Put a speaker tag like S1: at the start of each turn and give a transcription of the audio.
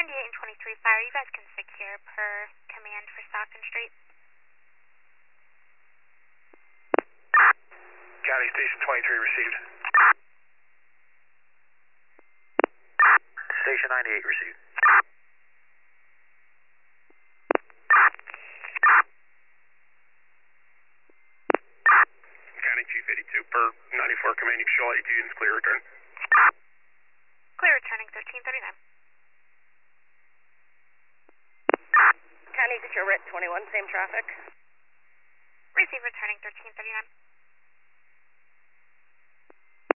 S1: 98 and 23 fire, you guys can secure per command for Stockton Street.
S2: County Station 23 received. Station 98 received. County Chief 82 per 94 command, you can show all your units clear return.
S1: Clear returning 1339.
S3: County Secure Rit 21, same traffic.
S1: Receive returning 1339.